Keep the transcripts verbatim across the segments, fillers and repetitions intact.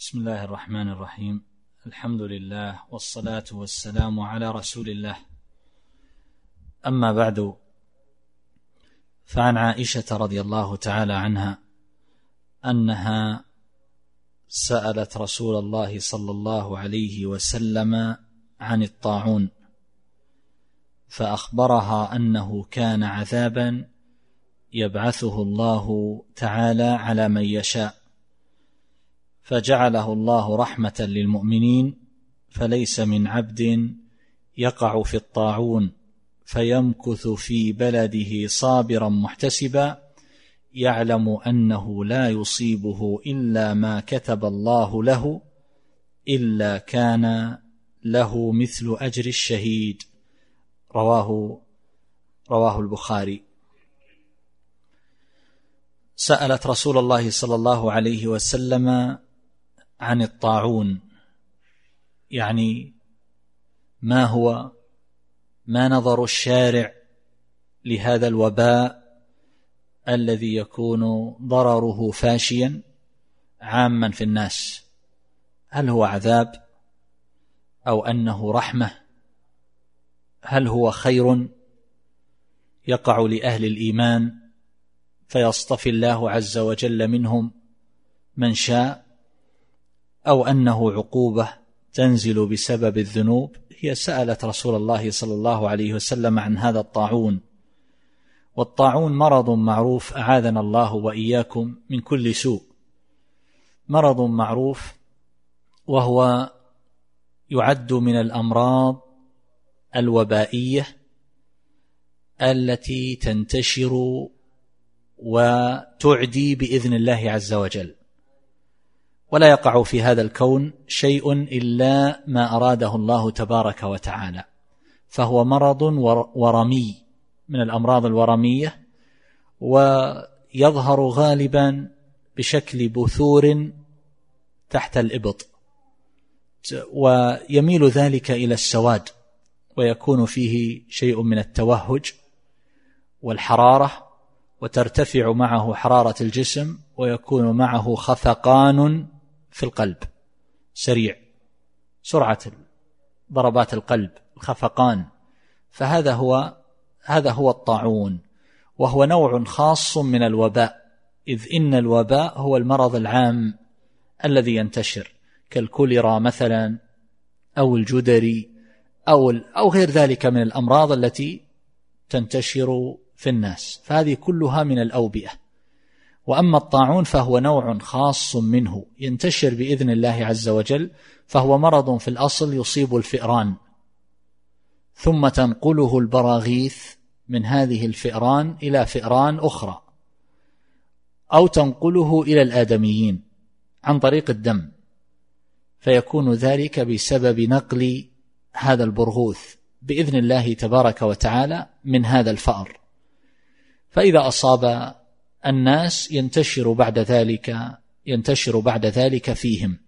بسم الله الرحمن الرحيم. الحمد لله والصلاة والسلام على رسول الله. أما بعد، فعن عائشة رضي الله تعالى عنها أنها سألت رسول الله صلى الله عليه وسلم عن الطاعون، فأخبرها أنه كان عذابا يبعثه الله تعالى على من يشاء، فجعله الله رحمة للمؤمنين، فليس من عبد يقع في الطاعون فيمكث في بلده صابرا محتسبا يعلم أنه لا يصيبه إلا ما كتب الله له إلا كان له مثل أجر الشهيد. رواه رواه البخاري. سألت رسول الله صلى الله عليه وسلم عن الطاعون، يعني ما هو ما نظر الشارع لهذا الوباء الذي يكون ضرره فاشيا عاما في الناس؟ هل هو عذاب أو أنه رحمة؟ هل هو خير يقع لأهل الإيمان فيصطفي الله عز وجل منهم من شاء، أو أنه عقوبة تنزل بسبب الذنوب؟ هي سألت رسول الله صلى الله عليه وسلم عن هذا الطاعون. والطاعون مرض معروف، أعاذنا الله وإياكم من كل سوء، مرض معروف، وهو يعد من الأمراض الوبائية التي تنتشر وتعدي بإذن الله عز وجل، ولا يقع في هذا الكون شيء إلا ما أراده الله تبارك وتعالى، فهو مرض ورمي من الأمراض الورمية، ويظهر غالبا بشكل بثور تحت الإبط، ويميل ذلك إلى السواد، ويكون فيه شيء من التوهج والحرارة، وترتفع معه حرارة الجسم، ويكون معه خفقان في القلب سريع، سرعة ضربات القلب، الخفقان. فهذا هو هذا هو الطاعون، وهو نوع خاص من الوباء، إذ إن الوباء هو المرض العام الذي ينتشر كالكوليرا مثلا، أو الجدري، أو أو غير ذلك من الأمراض التي تنتشر في الناس، فهذه كلها من الأوبئة. وأما الطاعون فهو نوع خاص منه ينتشر بإذن الله عز وجل، فهو مرض في الأصل يصيب الفئران، ثم تنقله البراغيث من هذه الفئران إلى فئران أخرى، أو تنقله إلى الآدميين عن طريق الدم، فيكون ذلك بسبب نقل هذا البرغوث بإذن الله تبارك وتعالى من هذا الفأر. فإذا أصاب الناس ينتشر بعد ذلك ينتشر بعد ذلك فيهم.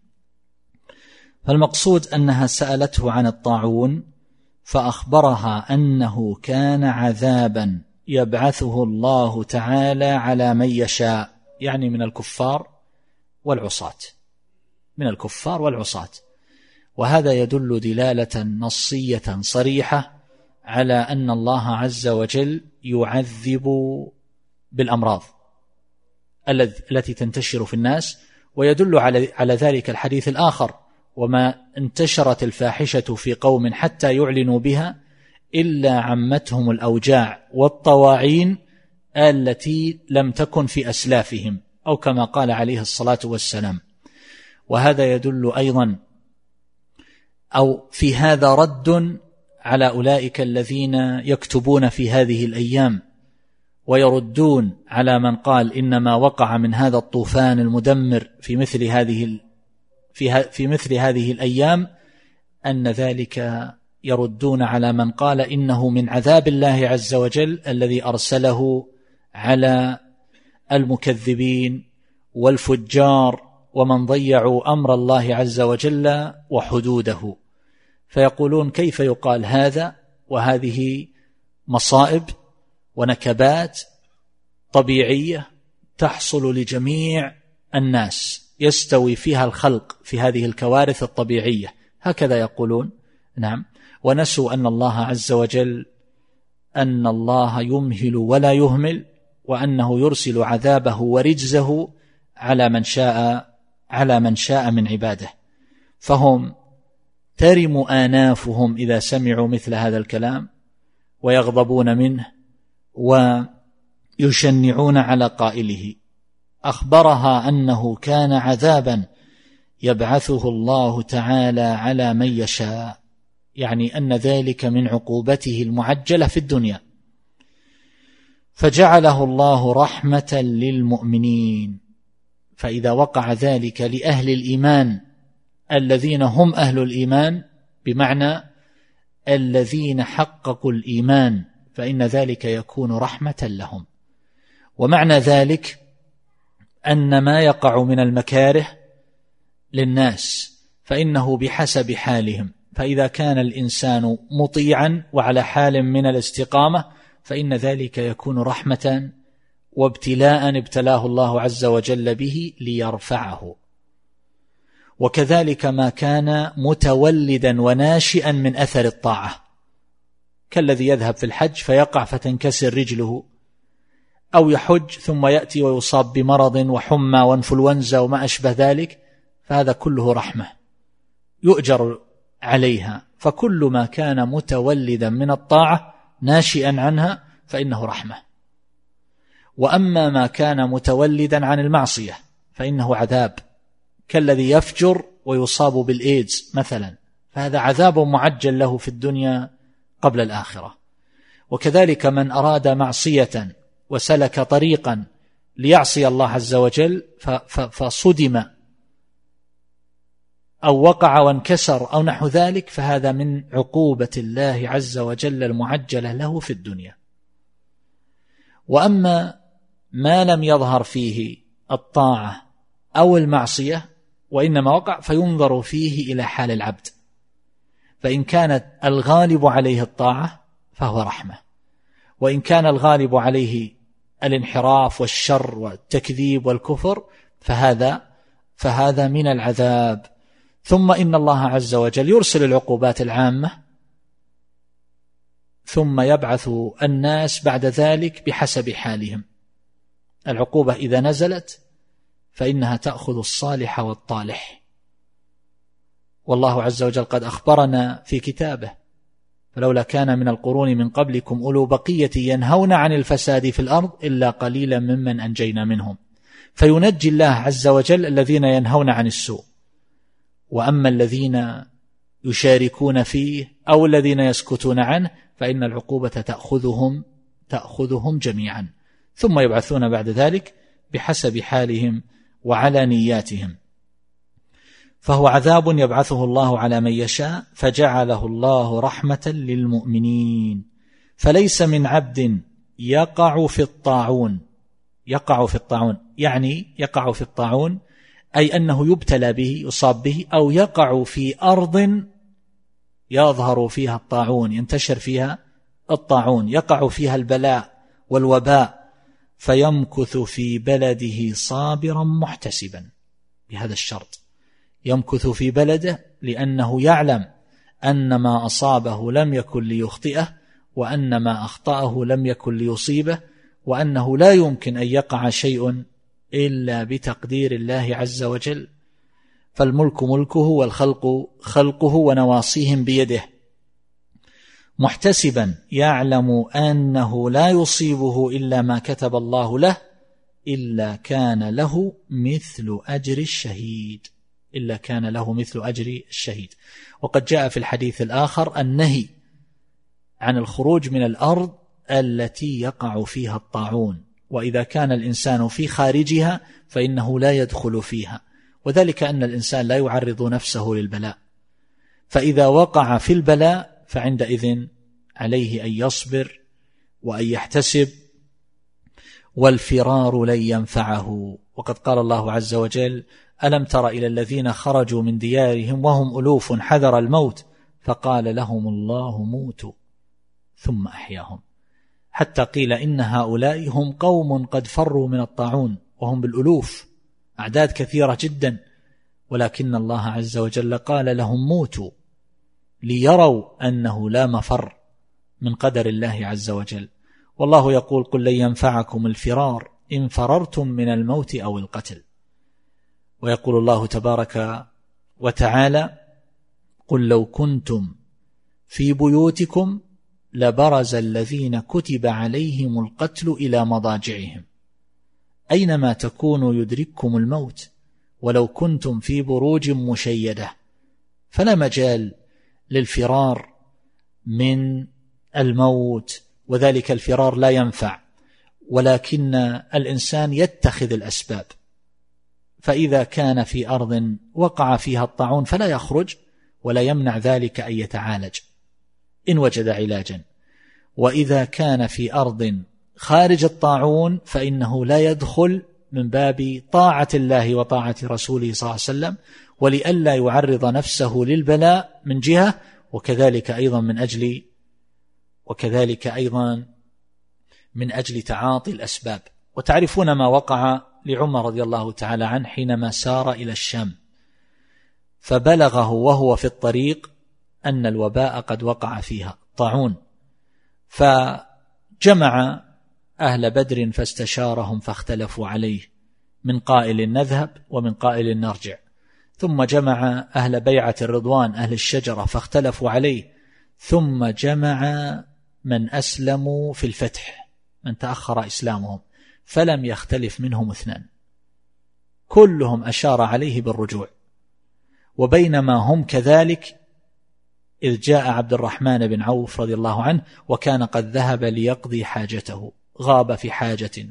فالمقصود أنها سألته عن الطاعون، فأخبرها أنه كان عذابا يبعثه الله تعالى على من يشاء، يعني من الكفار والعصاة، من الكفار والعصاة. وهذا يدل دلالة نصية صريحة على أن الله عز وجل يعذب بالأمراض التي تنتشر في الناس. ويدل على ذلك الحديث الآخر: وما انتشرت الفاحشة في قوم حتى يعلنوا بها إلا عمتهم الأوجاع والطواعين التي لم تكن في أسلافهم، أو كما قال عليه الصلاة والسلام. وهذا يدل أيضا أو في هذا رد على أولئك الذين يكتبون في هذه الأيام ويردون على من قال إنما وقع من هذا الطوفان المدمر في مثل هذه في في مثل هذه الأيام، أن ذلك يردون على من قال إنه من عذاب الله عز وجل الذي أرسله على المكذبين والفجار ومن ضيعوا أمر الله عز وجل وحدوده. فيقولون: كيف يقال هذا وهذه مصائب ونكبات طبيعية تحصل لجميع الناس، يستوي فيها الخلق في هذه الكوارث الطبيعية، هكذا يقولون. نعم. ونسوا أن الله عز وجل أن الله يمهل ولا يهمل، وأنه يرسل عذابه ورجزه على من شاء على من شاء من عباده. فهم ترم آنافهم إذا سمعوا مثل هذا الكلام ويغضبون منه ويشنعون على قائله. أخبرها أنه كان عذابا يبعثه الله تعالى على من يشاء، يعني أن ذلك من عقوبته المعجلة في الدنيا، فجعله الله رحمة للمؤمنين. فإذا وقع ذلك لأهل الإيمان الذين هم أهل الإيمان، بمعنى الذين حققوا الإيمان، فإن ذلك يكون رحمة لهم. ومعنى ذلك أن ما يقع من المكاره للناس فإنه بحسب حالهم، فإذا كان الإنسان مطيعا وعلى حال من الاستقامة فإن ذلك يكون رحمة وابتلاء ابتلاه الله عز وجل به ليرفعه. وكذلك ما كان متولدا وناشئا من أثر الطاعة، كالذي يذهب في الحج فيقع فتنكسر رجله، أو يحج ثم يأتي ويصاب بمرض وحمى وانفلونزا وما أشبه ذلك، فهذا كله رحمة يؤجر عليها. فكل ما كان متولدا من الطاعة ناشئا عنها فإنه رحمة. وأما ما كان متولدا عن المعصية فإنه عذاب، كالذي يفجر ويصاب بالإيدز مثلا، فهذا عذاب معجل له في الدنيا قبل الآخرة. وكذلك من أراد معصية وسلك طريقا ليعصي الله عز وجل فصدم أو وقع وانكسر أو نحو ذلك، فهذا من عقوبة الله عز وجل المعجلة له في الدنيا. وأما ما لم يظهر فيه الطاعة أو المعصية وإنما وقع، فينظر فيه إلى حال العبد، فإن كانت الغالب عليه الطاعة فهو رحمة، وإن كان الغالب عليه الانحراف والشر والتكذيب والكفر فهذا فهذا من العذاب. ثم إن الله عز وجل يرسل العقوبات العامة ثم يبعث الناس بعد ذلك بحسب حالهم. العقوبة إذا نزلت فإنها تأخذ الصالح والطالح، والله عز وجل قد أخبرنا في كتابه: فلولا كان من القرون من قبلكم أولو بقية ينهون عن الفساد في الأرض إلا قليلا ممن أنجينا منهم. فينجي الله عز وجل الذين ينهون عن السوء، وأما الذين يشاركون فيه أو الذين يسكتون عنه فإن العقوبة تأخذهم تأخذهم جميعا، ثم يبعثون بعد ذلك بحسب حالهم وعلى نياتهم. فهو عذاب يبعثه الله على من يشاء، فجعله الله رحمة للمؤمنين. فليس من عبد يقع في الطاعون يقع في الطاعون يعني يقع في الطاعون أي أنه يبتلى به يصاب به، أو يقع في أرض يظهر فيها الطاعون ينتشر فيها الطاعون، يقع فيها البلاء والوباء، فيمكث في بلده صابرا محتسبا. بهذا الشرط يمكث في بلده لأنه يعلم أن ما أصابه لم يكن ليخطئه، وأن ما أخطأه لم يكن ليصيبه، وأنه لا يمكن أن يقع شيء إلا بتقدير الله عز وجل. فالملك ملكه والخلق خلقه ونواصيهم بيده. محتسبا يعلم أنه لا يصيبه إلا ما كتب الله له، إلا كان له مثل أجر الشهيد إلا كان له مثل أجر الشهيد. وقد جاء في الحديث الآخر النهي عن الخروج من الأرض التي يقع فيها الطاعون، وإذا كان الإنسان في خارجها فإنه لا يدخل فيها، وذلك أن الإنسان لا يعرض نفسه للبلاء، فإذا وقع في البلاء فعندئذ عليه أن يصبر وأن يحتسب، والفرار لن ينفعه. وقد قال الله عز وجل: ألم تر إلى الذين خرجوا من ديارهم وهم ألوف حذر الموت فقال لهم الله موتوا ثم أحياهم، حتى قيل إن هؤلاء هم قوم قد فروا من الطاعون وهم بالألوف أعداد كثيرة جدا، ولكن الله عز وجل قال لهم موتوا ليروا أنه لا مفر من قدر الله عز وجل. والله يقول قل لن ينفعكم الفرار إن فررتم من الموت أو القتل. ويقول الله تبارك وتعالى قل لو كنتم في بيوتكم لبرز الذين كتب عليهم القتل إلى مضاجعهم أينما تكونوا يدرككم الموت ولو كنتم في بروج مشيدة. فلا مجال للفرار من الموت، وذلك الفرار لا ينفع، ولكن الإنسان يتخذ الأسباب. فإذا كان في أرض وقع فيها الطاعون فلا يخرج، ولا يمنع ذلك أن يتعالج إن وجد علاجا. وإذا كان في أرض خارج الطاعون فإنه لا يدخل من باب طاعة الله وطاعة رسوله صلى الله عليه وسلم، ولئلا يعرض نفسه للبلاء من جهة، وكذلك أيضا من أجل وكذلك أيضا من أجل تعاطي الأسباب. وتعرفون ما وقع لعمر رضي الله تعالى عنه حينما سار إلى الشام، فبلغه وهو في الطريق أن الوباء قد وقع فيها طاعون، فجمع أهل بدر فاستشارهم فاختلفوا عليه، من قائل نذهب ومن قائل نرجع. ثم جمع أهل بيعة الرضوان أهل الشجرة فاختلفوا عليه، ثم جمع من أسلموا في الفتح من تأخر إسلامهم فلم يختلف منهم اثنان، كلهم أشار عليه بالرجوع. وبينما هم كذلك إذ جاء عبد الرحمن بن عوف رضي الله عنه وكان قد ذهب ليقضي حاجته، غاب في حاجة،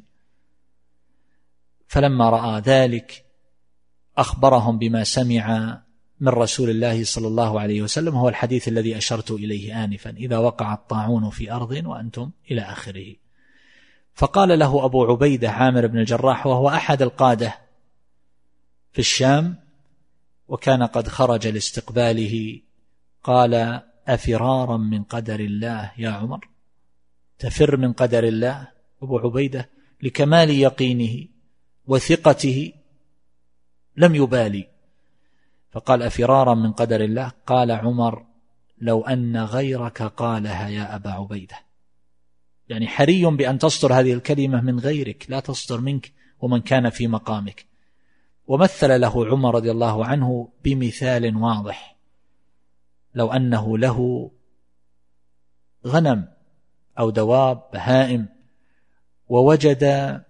فلما رأى ذلك أخبرهم بما سمع من رسول الله صلى الله عليه وسلم، هو الحديث الذي أشرت إليه آنفا، إذا وقع الطاعون في أرض وأنتم إلى آخره. فقال له أبو عبيدة عامر بن الجراح وهو أحد القادة في الشام وكان قد خرج لاستقباله، قال أفرارا من قدر الله يا عمر؟ تفر من قدر الله؟ أبو عبيدة لكمال يقينه وثقته لم يبالي، فقال أفرارا من قدر الله؟ قال عمر لو أن غيرك قالها يا أبا عبيدة، يعني حري بأن تصدر هذه الكلمة من غيرك، لا تصدر منك ومن كان في مقامك. ومثل له عمر رضي الله عنه بمثال واضح، لو أنه له غنم أو دواب بهائم ووجد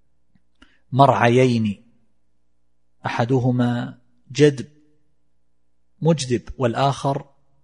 مرعيين أحدهما جدب مجدب والآخر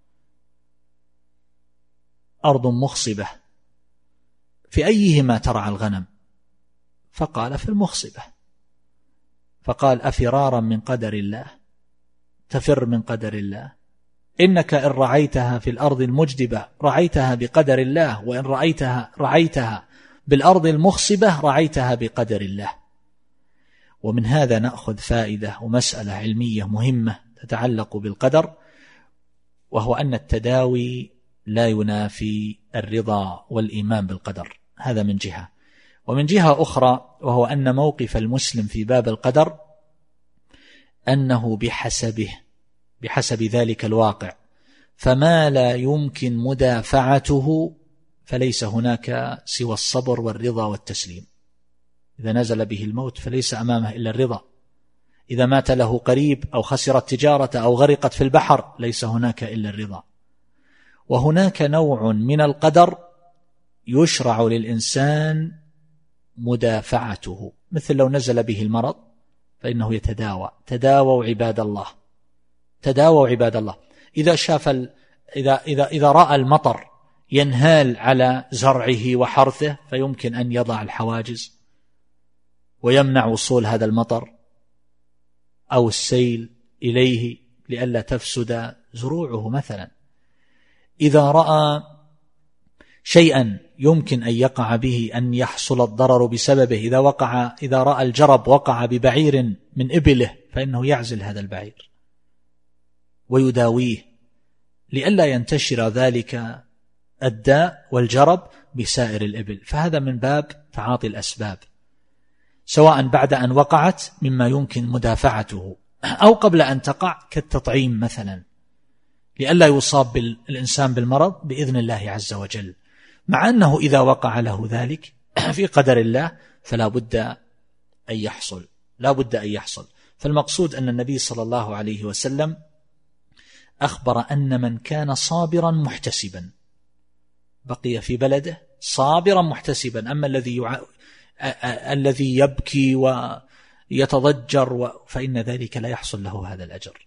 أرض مخصبة، في أيهما ترعى الغنم؟ فقال في المخصبة. فقال أفرارا من قدر الله؟ تفر من قدر الله؟ إنك إن رعيتها في الأرض المجدبة رعيتها بقدر الله، وإن رعيتها رعيتها بالأرض المخصبة رعيتها بقدر الله. ومن هذا نأخذ فائدة ومسألة علمية مهمة تتعلق بالقدر، وهو أن التداوي لا ينافي الرضا والإيمان بالقدر، هذا من جهة. ومن جهة أخرى وهو أن موقف المسلم في باب القدر أنه بحسبه بحسب ذلك الواقع، فما لا يمكن مدافعته فليس هناك سوى الصبر والرضا والتسليم. إذا نزل به الموت فليس أمامه إلا الرضا، إذا مات له قريب أو خسرت تجارة أو غرقت في البحر ليس هناك إلا الرضا. وهناك نوع من القدر يشرع للإنسان مدافعته، مثل لو نزل به المرض فإنه يتداوى. تداووا عباد الله، تداووا عباد الله. إذا شاف ال... إذا إذا إذا رأى المطر ينهال على زرعه وحرثه فيمكن أن يضع الحواجز ويمنع وصول هذا المطر أو السيل إليه لئلا تفسد زروعه مثلا. إذا رأى شيئا يمكن أن يقع به أن يحصل الضرر بسببه، إذا وقع إذا رأى الجرب وقع ببعير من إبله فإنه يعزل هذا البعير ويداويه لئلا ينتشر ذلك الداء والجرب بسائر الإبل. فهذا من باب تعاطي الأسباب. سواء بعد أن وقعت مما يمكن مدافعته أو قبل أن تقع كالتطعيم مثلا، لئلا يصاب الإنسان بالمرض بإذن الله عز وجل، مع أنه إذا وقع له ذلك في قدر الله فلا بد أن يحصل لا بد أن يحصل. فالمقصود أن النبي صلى الله عليه وسلم أخبر أن من كان صابرا محتسبا بقي في بلده صابرا محتسبا، أما الذي يع... الذي يبكي ويتضجر و... فإن ذلك لا يحصل له هذا الأجر.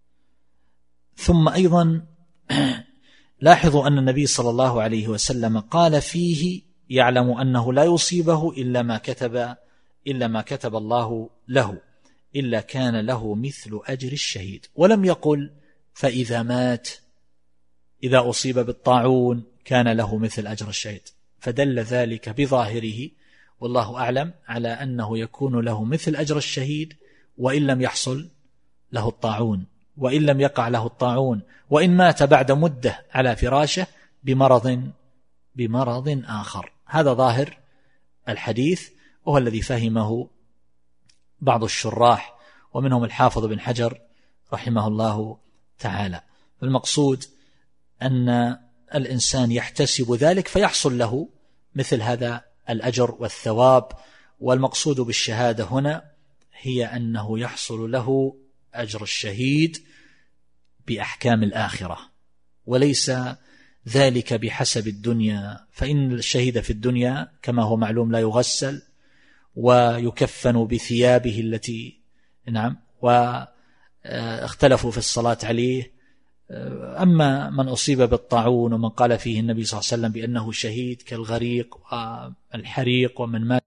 ثم أيضا لاحظوا أن النبي صلى الله عليه وسلم قال فيه يعلم أنه لا يصيبه إلا ما كتب إلا ما كتب الله له إلا كان له مثل أجر الشهيد، ولم يقل فإذا مات إذا أصيب بالطاعون كان له مثل أجر الشهيد، فدل ذلك بظاهره والله أعلم على أنه يكون له مثل أجر الشهيد وإن لم يحصل له الطاعون، وإن لم يقع له الطاعون، وإن مات بعد مدة على فراشه بمرض بمرض آخر. هذا ظاهر الحديث، وهو الذي فهمه بعض الشراح ومنهم الحافظ بن حجر رحمه الله تعالى. المقصود أن الإنسان يحتسب ذلك فيحصل له مثل هذا الأجر والثواب، والمقصود بالشهادة هنا هي أنه يحصل له أجر الشهيد بأحكام الآخرة، وليس ذلك بحسب الدنيا، فإن الشهيد في الدنيا كما هو معلوم لا يغسل ويكفن بثيابه التي نعم واختلفوا في الصلاة عليه. أما من أصيب بالطاعون ومن قال فيه النبي صلى الله عليه وسلم بأنه شهيد كالغريق والحريق ومن مات